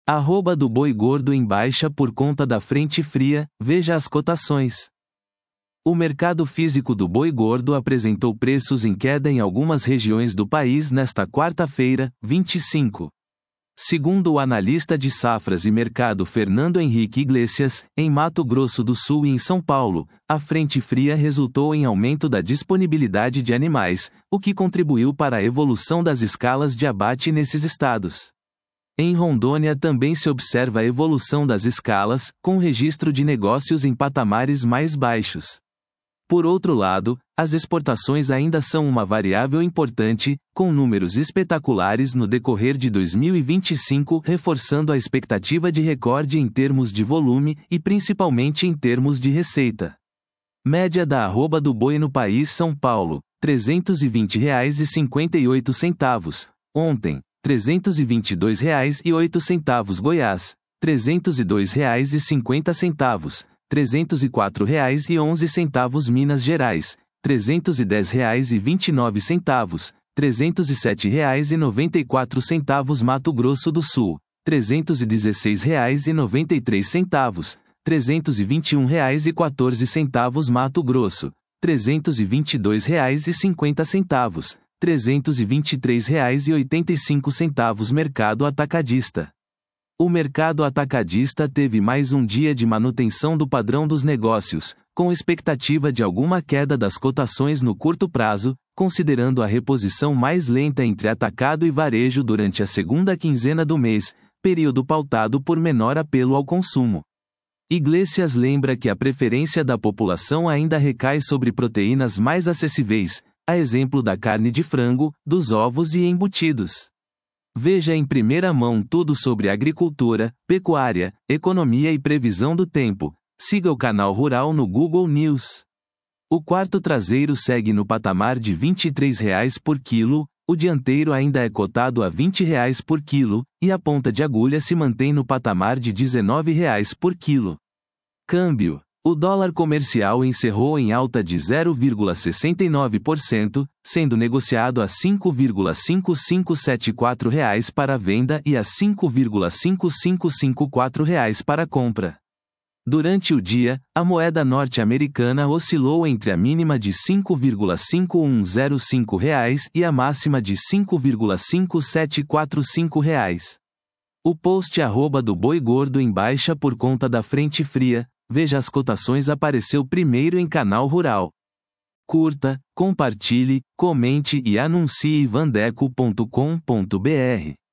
Arroba do boi gordo em baixa por conta da frente fria, veja as cotações. O mercado físico do boi gordo apresentou preços em queda em algumas regiões do país nesta quarta-feira, 25. Segundo o analista de safras e mercado Fernando Henrique Iglesias, em Mato Grosso do Sul e em São Paulo, a frente fria resultou em aumento da disponibilidade de animais, o que contribuiu para a evolução das escalas de abate nesses estados. Em Rondônia também se observa a evolução das escalas, com registro de negócios em patamares mais baixos. Por outro lado, as exportações ainda são uma variável importante, com números espetaculares no decorrer de 2025, reforçando a expectativa de recorde em termos de volume e principalmente em termos de receita. Média da arroba do boi no país São Paulo, R$ 320,58. Ontem, R$ 322,08. Goiás, R$ 302,50. R$ 304,11 Minas Gerais, R$ 310,29, R$ 307,94 Mato Grosso do Sul, R$ 316,93, R$ 321,14 Mato Grosso, R$ 322,50, R$ 323,85 Mercado Atacadista. O mercado atacadista teve mais um dia de manutenção do padrão dos negócios, com expectativa de alguma queda das cotações no curto prazo, considerando a reposição mais lenta entre atacado e varejo durante a segunda quinzena do mês, período pautado por menor apelo ao consumo. Iglesias lembra que a preferência da população ainda recai sobre proteínas mais acessíveis, a exemplo da carne de frango, dos ovos e embutidos. Veja em primeira mão tudo sobre agricultura, pecuária, economia e previsão do tempo. Siga o canal Rural no Google News. O quarto traseiro segue no patamar de R$ 23 por quilo, o dianteiro ainda é cotado a R$ 20 por quilo, e a ponta de agulha se mantém no patamar de R$ 19 por quilo. Câmbio. O dólar comercial encerrou em alta de 0,69%, sendo negociado a R$ 5,5574 para a venda e a R$ 5,5554 para a compra. Durante o dia, a moeda norte-americana oscilou entre a mínima de R$ 5,5105 e a máxima de R$ 5,5745. O post arroba do boi gordo em baixa por conta da frente fria. Veja as cotações apareceu primeiro em Canal Rural. Curta, compartilhe, comente e anuncie vandeco.com.br.